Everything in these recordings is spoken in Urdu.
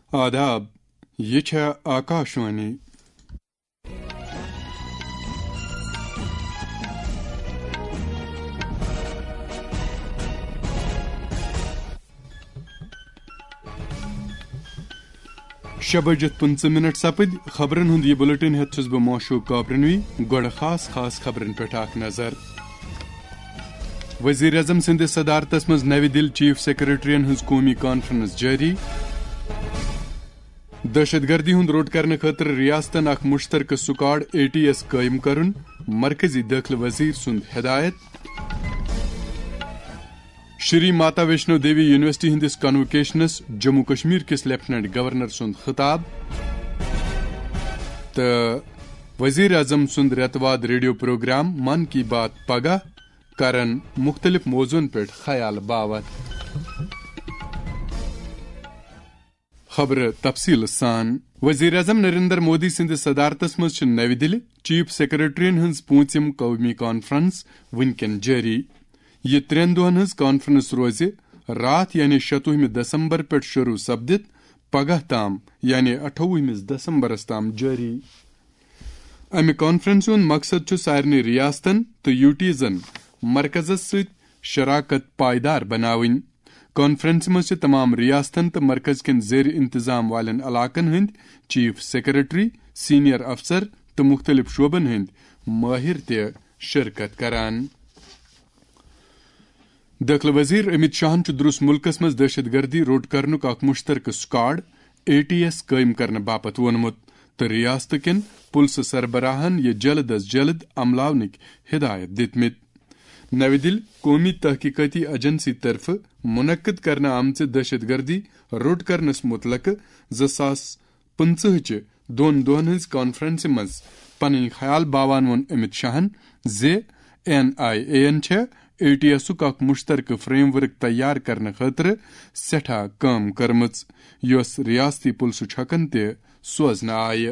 آداب، یہ چھا آکاشوانی شے بجت 15 سپد خبرن ہند یہ بلٹن ہیت چھس بہ موشوق کابرنوی گوڑ خاص خبرن پہ اخ نظر۔ وزیر اعظم سندس صدارتس مز نو دل چیف سیکرٹرین ہز قومی کانفرنس جاری۔ دہشت گردی ہند روٹ کرنے خاطر ریاستن اخ مشترکہ سکواڈ ATS قائم کرن مرکزی داخلہ وزیر سند ہدایت۔ شری ماتا ویشنو دیوی یونیورسٹی ہندس کنوکیشنس جموں کشمیر کس لیفٹیننٹ گورنر سند خطاب تو وزیر اعظم سند ریتواد ریڈیو پروگرام من کی بات پگہ کرن مختلف موضوعن پہ خیال باوت۔ خبر تفصیل سان۔ وزیر اعظم نریندر مودی سندس صدارتس مز نو دل چیف سیکرٹرین ہنز پونژم قومی کانفرنس ونکن جاری۔ یہ 3 دہن ہز کانفرنس روز رات یعنی 26 دسمبر پہ شروع سپدت پگہ تام یعنی 28 دسمبرس تام جاری۔ امہ کانفرنس ہند مقصد سارنی ریاستن تو یوٹیزن مرکزس ست شراکت پائیدار بناون۔ کانفرنس مز تمام ریاستن تو مرکز کن زیر انتظام والن علاقن ہند چیف سیکرٹری، سینئر افسر تو مختلف شعبن ہند ماہر تہ شرکت کران۔ داخلہ وزیر امت شاہن درست ملکس مز دہشت گردی روٹ کرنک اخ مشترکہ سکواڈ ATS قائم کرنے باپت وونمت تو ریاست کن پولیس سربراہن یہ جلد از جلد عملاونک ہدایت دتمت۔ نو دل قومی تحقیقاتی ایجنسی طرف منعقد کرنے آمچ دہشت گردی روٹ کرنس متعلق 2015 چہ 2 دہن ہز کانفرنس مز پن خیال باوان وون امت شاہن NIAN چھ ATS اخ مشترکہ فریم ورک تیار کرنے خاطر سٹھا کام کرمچ یس ریاستی پولیس حقن تہ سوزنہ آئہ۔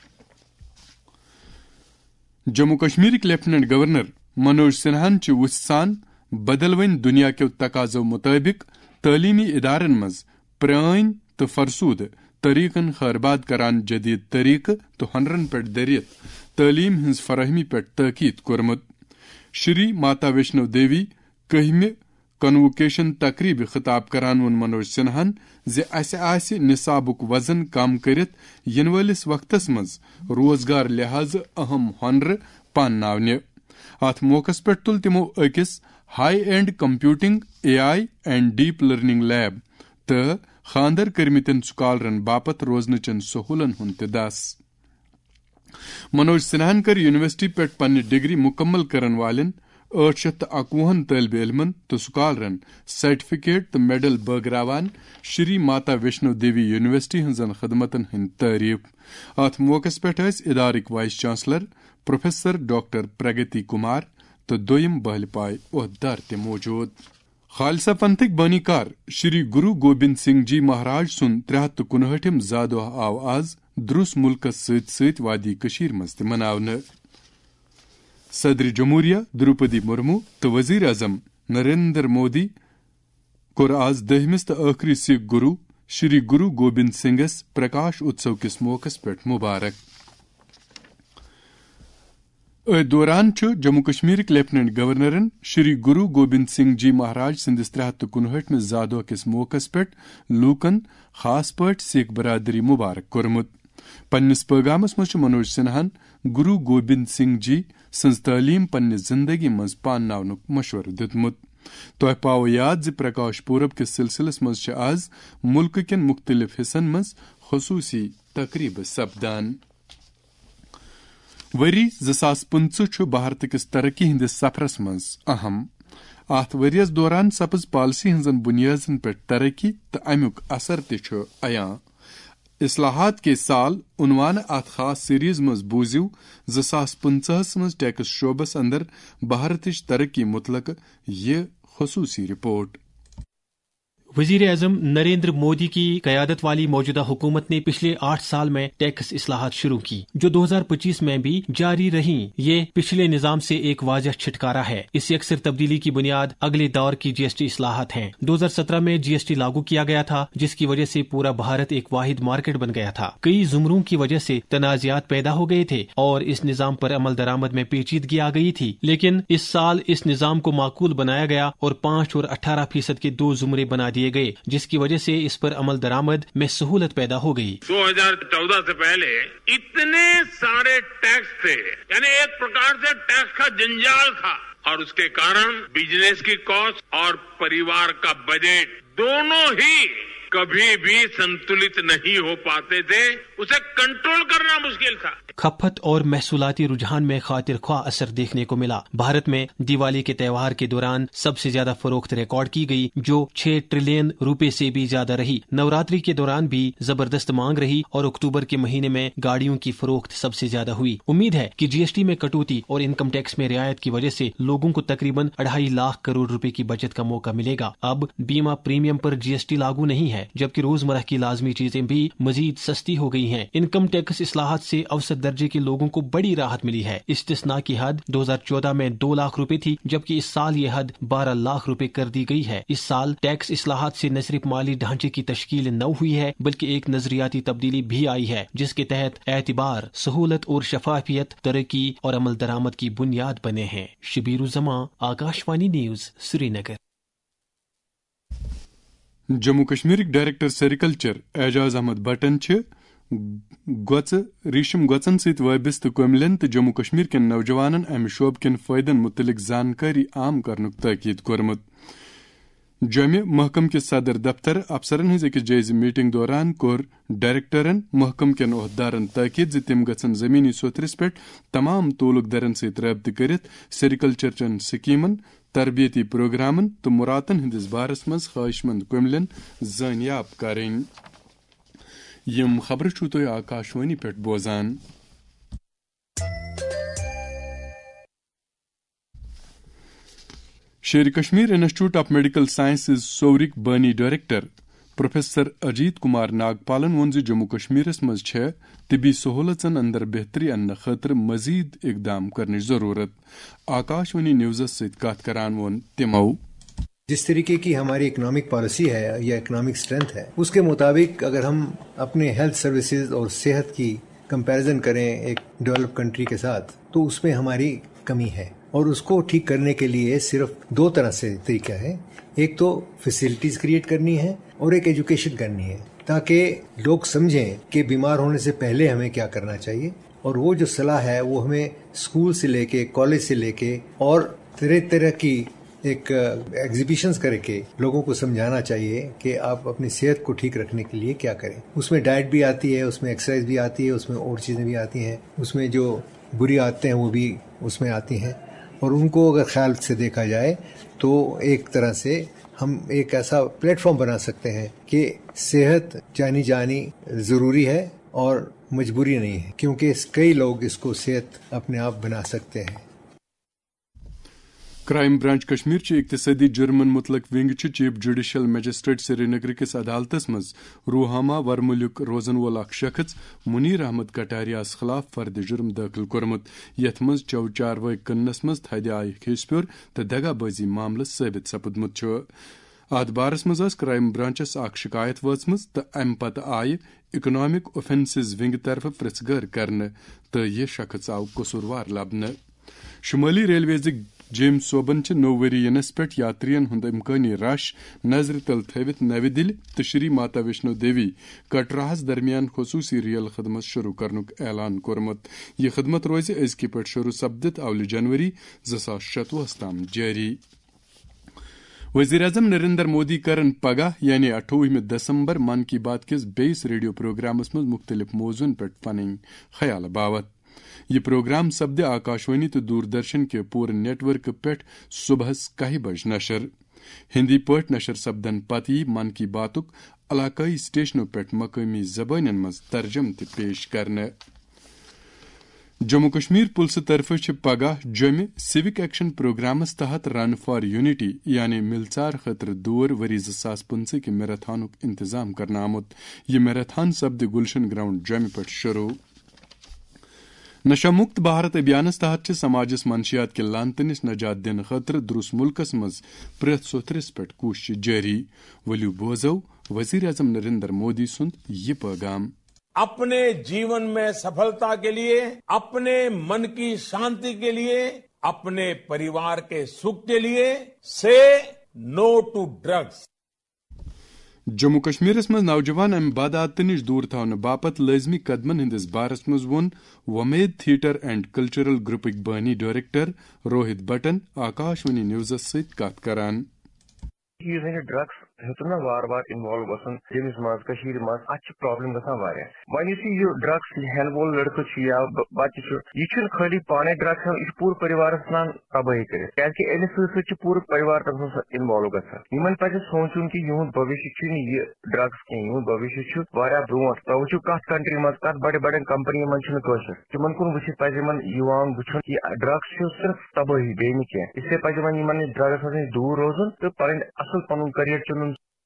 جموں کشمیر لیفٹیننٹ گورنر منوج سنہاہن وچھ سان بدل ون دنیا کے تقاضو مطابق تعلیمی ادارن مز پران تو فرسود طریقن خرباد کران جدید طریقہ تو ہنرن پہ دریت تعلیم ہنز فراہمی پہ تاکید کورمت۔ شری ماتا ویشنو دیوی 10 کنوکیشن تقریب خطاب کران ون منوج سنہاہن اسہ نصابک وزن کم کرت ین ولس وقتس مز روزگار لحاظ اہم ہنر پانناونے۔ ات موقع پہ تل تمو اکس high end computing AI and deep learning lab تو خاندر کرمتن سکالرن باپت روزنچن سہولن ہند دس۔ منوج سنہاہن کر یونیورسٹی پہ پنہ ڈگری مکمل کرن والن 851 طالب علمن تو سکالرن سرٹیفکیٹ تو میڈل بٲگراوان شری ماتا ویشنو دیوی یونیورسٹی ہنزن خدمتن ہند تعریف۔ ات موقع پہ ادارک vice chancellor professor doctor Pragati Kumar تو دویم بہل پائے عہدیدار تہ موجود۔ خالصہ پنتھک بانی کار شری گرو گوبند سنگھ جی مہاراج سن 359 زادہ آو آز درس ملکس ست ست وادی کشیر مز تہ مناونہ۔ صدر جمہوریہ دروپدی مرمو تو وزیر اعظم نریندر مودی کور آز 10 تو آخری سکھ گرو شری گرو گوبند سنگھس پرکاش اتسو کس موقع پہ مبارک۔ دوران جموں کشمیر لیفٹیننٹ گورنرن شری گرو گوبند سنگھ جی مہاراج سندس 359 زادہ کس موقع پہ لوکن خاص پٲٹھۍ سکھ برادری مبارک کورمت۔ پننس پیغامس مز منوج سنہاہن گرو گوبند سنگھ جی سنز تعلیم پنہ زندگی مز پانناونک مشورہ دتمت۔ تہ پاو یاد پرکاش پورب کس سلسلس مز آز ملک کن مختلف حصن مز خصوصی تقریب سپدان۔ وری 2015 بھارت کس ترقی ہندس سفرس مز اہم۔ ات وریس دوران سپز پالسی ہنزن بنیادن پہ ترقی تو امیک اثر تہ عیاں۔ اصلاحات کے سال عنوان ات خاص سیریز مز بوزیو 2015 مز ٹیکس شعبس اندر بھارتچ ترقی متعلق یہ خصوصی رپورٹ۔ वजीर आजम नरेंद्र मोदी की क़यादत वाली मौजूदा हुकूमत ने पिछले 8 साल में टैक्स इस्लाहात शुरू की जो 2025 में भी जारी रही। ये पिछले निजाम से एक वाज़ह छुटकारा है। इस अक्सर तब्दीली की बुनियाद अगले दौर की GST इस्लाहात हैं। 2017 में GST लागू किया गया था जिसकी वजह से पूरा भारत एक वाहिद मार्केट बन गया था। कई जुमरों की वजह से तनाज़ात पैदा हो गए थे और इस निजाम पर अमल दरामद में पेचीदगी आ गई थी। लेकिन इस साल इस निजाम को माकूल बनाया गया और 5 और 18% के 2 जुमरे बना दिए गए जिसकी वजह से इस पर अमल दरामद में सहूलत पैदा हो गई। 2014 से पहले इतने सारे टैक्स थे, यानी एक प्रकार से टैक्स का जंजाल था और उसके कारण बिजनेस की कॉस्ट और परिवार का बजट दोनों ही कभी भी संतुलित नहीं हो पाते थे। उसे कंट्रोल करना मुश्किल था। खपत और महसूलाती रुझान में खातिर ख्वाह असर देखने को मिला। भारत में दिवाली के त्योहार के दौरान सबसे ज्यादा फरोख्त रिकॉर्ड की गई जो 6 ट्रिलियन रुपए से भी ज्यादा रही। नवरात्रि के दौरान भी जबरदस्त मांग रही और अक्टूबर के महीने में गाड़ियों की फरोख्त सबसे ज्यादा हुई। उम्मीद है कि GST में कटौती और इनकम टैक्स में रियायत की वजह से लोगों को तकरीबन 2.5 लाख करोड़ रुपए की बचत का मौका मिलेगा। अब बीमा प्रीमियम पर GST लागू नहीं है जबकि रोजमर्रा की लाजमी चीजें भी मजीद सस्ती हो गई हैं। इनकम टैक्स इस्लाहात से औसत दर्जे के लोगों को बड़ी राहत मिली है। इस्तिस्ना की हद 2014 में 2 लाख रुपए थी जबकि इस साल ये हद 12 लाख रुपए कर दी गई है। इस साल टैक्स इस्लाहात से न सिर्फ माली ढांचे की तश्कील न हुई है बल्कि एक नजरियाती तब्दीली भी आई है जिसके तहत एतबार, सहूलत और शफाफियत तरक्की और अमल दरामद की बुनियाद बने हैं। Shabiruzzama, Akashvani news, Srinagar. Jammu Kashmir director sericulture Ejaz Ahmad भट्टन रेशम गोचन सत वाबस्त कमिलन तो जम्मू कश्मीर के नौजवानन अमि शोब कन फायदन मुतलिक जानकारी आम करनुक ताकीद कोरमुत। जम्मू महकम के सदर दफ्तर अफसरन हज अकिस जायज़ मीटिंग दौरान कोर डायरेक्टरन महकम कन ओहदारन ताकीद ज तिम गछन जमीनी सोतरिस पे तमाम तोलुक दरन सत राबत करित सेरिकल्चरचन स्कीमन, तरबियती प्रोग्रामन तो मुरातन हंदिस बारस मज ख्वाहिशमंद कमिलन जानियाब करें। यम खबर छू तो आकाशवाणी पे बोजान। Sher Kashmir institute of medical sciences सोवरिक बानी डायरेक्टर प्रोफेसर अजीत कुमार नागपालन वोन जम्मू कश्मीर मज तिबी सहूलतन अंदर बेहतरी अन्न खतर मजीद इकदाम करने जरूरत। आकाशवाणी न्यूज़ सत कत करान वोन तिमो जिस तरीके की हमारी इकोनॉमिक पॉलिसी है या इकोनॉमिक स्ट्रेंथ है उसके मुताबिक अगर हम अपने हेल्थ सर्विसेज और सेहत की कंपैरिजन करें एक डेवलप कंट्री के साथ तो उसमें हमारी कमी है और उसको ठीक करने के लिए सिर्फ 2 तरह से तरीका है। एक तो फैसिलिटीज क्रिएट करनी है और एक एजुकेशन करनी है ताकि लोग समझें कि बीमार होने से पहले हमें क्या करना चाहिए और वो जो सलाह है वो हमें स्कूल से लेके कॉलेज से लेके और तरह तरह की एक एग्जीबिशंस करके लोगों को समझाना चाहिए कि आप अपनी सेहत को ठीक रखने के लिए क्या करें। उसमें डाइट भी आती है, उसमें एक्सरसाइज भी आती है, उसमें और चीज़ें भी आती हैं, उसमें जो बुरी आदतें हैं वो भी उसमें आती हैं और उनको अगर ख्याल से देखा जाए तो एक तरह से हम एक ऐसा प्लेटफॉर्म बना सकते हैं कि सेहत जानी जानी ज़रूरी है और मजबूरी नहीं है क्योंकि कई लोग इसको सेहत अपने आप बना सकते हैं। क्राइम ब्रांच कश्मीर चे इक्तसादी जुर्मन मुतलक wing chief judicial magistrate Srinagar किस अदालतस मज रूहामा वरमुल्क रोजन वोल अख शख्स मुनीर अहमद कटारियास खिलाफ फर्द जुर्म दाखिल कोरमुत यथ मज चौ चारवाई कन्नस मज थद आय खेस प्योर तो दगाबाजी मामल साबित सपुदमुत अत बारस मज क्राइम ब्रांचस अख शिकायत वाचमज तो अम पत आय इकोनॉमिक ऑफेंसेस विंग तरफ पृछगर करने तो यह शख्स आव कसूरवार लबन। शुमाली रेलवे जेम्स सोबन नौ वरी यनस पे यात्रियन हुंद इम्कानी रश नजर तल थवित नवी दिल्ली तो श्री माता वैष्णो देवी कटराहस दरमियान खसूसी रेल खदमत शुरू करनुक ऐलान कोरमुत। यह खदमत रोज अजकि पे शुरू सपदित अवल जनवरी 2026 तम जारी। वज़ीर आज़म नरेंद्र मोदी करन पगह यानी 28 दिसंबर मन की बात किस 22 रेडियो प्रोग्रामस मज मुख्तलिफ मौजून पे पन ख्याल बावत। यह प्रोग्राम सपदे आकाशवाणी तो दूरदर्शन के पूरे नेटवर्क पे सुबह 1 बज नशर। हिंदी पट नशर सपदन पत यी मन की बातुक इलाकाई स्टेशनों पे मकामी जबानन मज तर्जम ते पेश करने। جموں کشمیر پُلسہٕ طرفہٕ چھِ پگہہ جوٚمہِ سِوک ایکشن پروگرامس تحت رن فار یونٹی یعنی ملژار خٲطرٕ دور ؤری 2015 کہِ میراتھانُک انتظام کرنہٕ آمُت. یہ میراتھان سپدِ گلشن گراؤنڈ جوٚمہِ پٮ۪ٹھ شروع. نشہ مکت بھارت ابھیانس تحت چھ سماجس منشیات کے لانتہٕ نش نجات دنہٕ خٲطرٕ درُس ملکس منٛز پرٛٮ۪تھ سوتھرس پٮ۪ٹھ کوٗشش جٲری. ؤلِو بوزو وزیر اعظم نریندر مودی سُنٛد یہ پیغام. اپنے جیون میں سفلتا کے لیے، اپنے من کی شانتی کے لیے، اپنے پریوار کے سکھ کے لیے سے نو ٹو ڈرگس. جموں کشمیرس مز نوجوان امہ بد عادتہ نش دور تھونہ باپت لازمی قدمن ہندس بارس مز وون ومید تھیٹر اینڈ کلچرل گروپک بانی ڈائریکٹر روہت بٹن آکاش وانی نیوزس ست کت کران. ڈرگس ہوں نا وار وار انوالو گھن جمس مز ات پرابلم گھان وی یہ ڈرگس ہین وول لڑکہ یا بچہ یہ خالی پانے ڈرگس یہ پور پریوارس ثان تباہی کر امس سی پور پریوار تم انوالو گھان پہ سوچن کہ یہد بھوشیہ یہ ڈرگس کی بھوشیہ برو تو کت کنٹری مز کت بڑے بڑے کمپنی من تمن کن وچت پہ وچن یہ ڈرگس صرف تباہی بیٚیہِ نہٕ کینٛہہ اس لیے پہ ڈرگس نش دور روزن تو اصل پن کریئر چن.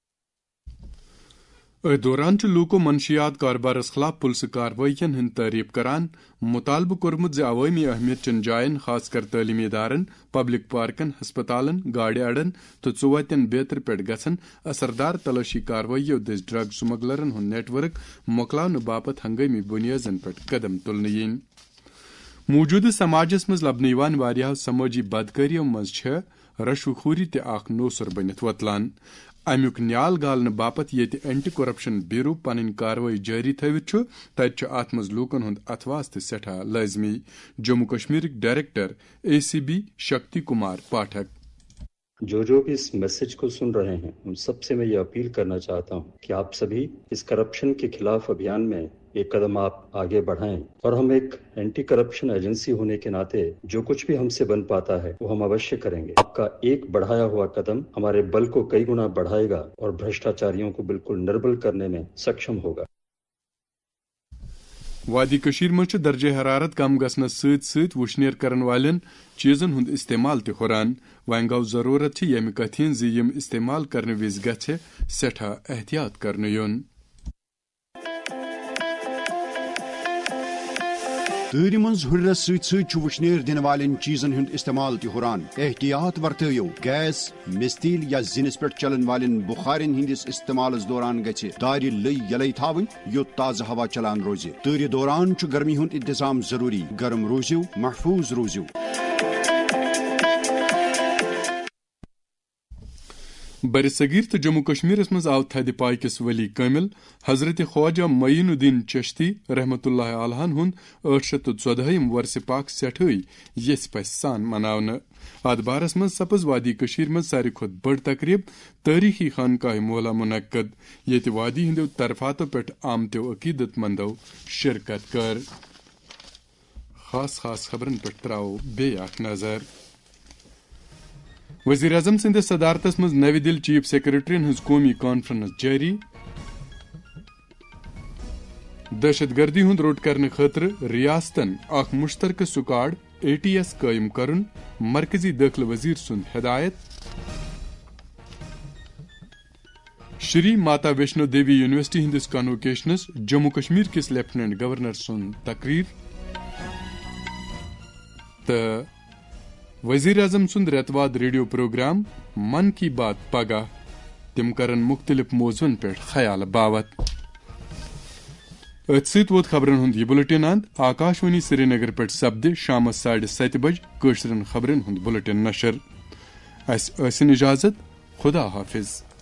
دوران لوکو منشیات کاربارس خلاف پُلسہٕ کاروٲیین ہند تعریف کران مطالبہ کورمت عوٲمی اہمیت چن جائن خاص کر تعلیمی ادارن، پبلک پارکن، ہسپتالن، گاڑِ اڈن تو ژوٚوَتٮ۪ن بیترِ پٮ۪ٹھ گژھن اثردار تلاشی کاروٲیو دٔسۍ ڈرگ سمگلرن ہُنٛد نیٹ ورک مۄکلاونہٕ باپت ہنگٲمی بنیادن پٮ۪ٹھ قدم تُلنہٕ یِنۍ. موجودٕ سماجس منٛز لبنہٕ یِوان واریاہو سمٲجی بدکٲریو منٛز چھےٚ رشوٕ خوری تہِ اکھ نوسر بٔنِتھ وۄتلان. امیُک نیال گالنہٕ باپت ییٚتہِ اینٹی کرپشن بیوٗرو پنٕنۍ کاروٲیی جٲری تھٲوِتھ چھُ تتہِ چھُ اتھ منٛز لوٗکن ہُنٛد اتھواس تہِ سٮ۪ٹھاہ لٲزمی. جموں کشمیرٕکۍ ڈائریکٹر ACB شکتی کمار پاٹھک. جو بھی اس میسج کو سن رہے ہیں ان سب سے میں یہ اپیل کرنا چاہتا ہوں کہ آپ سبھی اس کرپشن کے خلاف ابھیان میں ایک قدم آپ آگے بڑھائیں اور ہم ایک اینٹی کرپشن ایجنسی ہونے کے ناطے جو کچھ بھی ہم سے بن پاتا ہے وہ ہم اوشیہ کریں گے. آپ کا ایک بڑھایا ہوا قدم ہمارے بل کو کئی گنا بڑھائے گا اور بھرشٹاچاریوں کو بالکل نربل کرنے میں سکشم ہوگا. وادی کشیر مجھ درجہ حرارت کم گھنس ست ست وشنیر کرن والن چیزن ہند استعمال تہ ہران. وۄنۍ گوٚو ضروٗرت ییٚمہِ کتھِ ہٕنٛز زِ یِم استعمال کرنہٕ وِزِ گژھِ سٮ۪ٹھاہ احتیاط کرنہٕ یُن. تۭرِ منٛز ہُرٮ۪رس سۭتۍ سۭتۍ چھُ وُشنیر دِنہٕ والٮ۪ن چیٖزن ہُنٛد استعمال تہِ ہُران. احتیاط ورتٲیِو. گیس، مستیل یا زِنِس پٮ۪ٹھ چلن والٮ۪ن بُخارٮ۪ن ہٕنٛدِس استعمالس دوران گژھِ دارِ لٔے یلے تھاوٕنۍ یوٚت تازٕ ہوا چلان روزِ. تۭرِ دوران چھُ گرمی ہُنٛد انتظام ضروٗری. گرم روٗزِو، محفوظ روٗزِو. بر صغیر تو جموں کشمیرس مز آو تھدِ پاکس ولی کامل حضرت خواجہ معین الدین چشتی رحمۃ اللہ علیہ ہند 814 ورثہ پاک سٹھٲے یس پس سان مناونہٕ. اتھ بارس مز سپز وادی کشیر مز ساروی کھۄتہٕ بٔڑ تقریب تٲریخی خانقاہ مولا منعقد ییٚتہِ وادی ہندو طرفاتو پٮ۪ٹھ آمتیو عقیدت مندو شرکت کر. خاص خبرن پٮ۪ٹھ تراوو بیٚیہِ اکھ نظر. وزیر اعظم سندس صدارتس مز نوِ دل چیف سیکرٹرین ہز قومی کانفرنس جاری. دہشت گردی ہند روٹ کرنے خاطر ریاستن اخ مشترکہ سکواڈ ATS قائم کرن مرکزی داخلہ وزیر سند ہدایت. شری ماتا ویشنو دیوی یونیورسٹی ہندس کنوکیشنس جموں کشمیر کس لیفٹیننٹ گورنر سند تقریر. وزیر اعظم سند ریتواد ریڈیو پروگرام من کی بات پگہ تم کرن مختلف موضوعن پہ خیال باوت. ات ست ووت خبرن ہند یہ بلٹن اند. آکاشوانی سری نگر پہ سپدِ شامس 7:30 بج کٲشرین خبرن ہند بلٹن نشر. اس ٲسِن اجازت. خدا حافظ.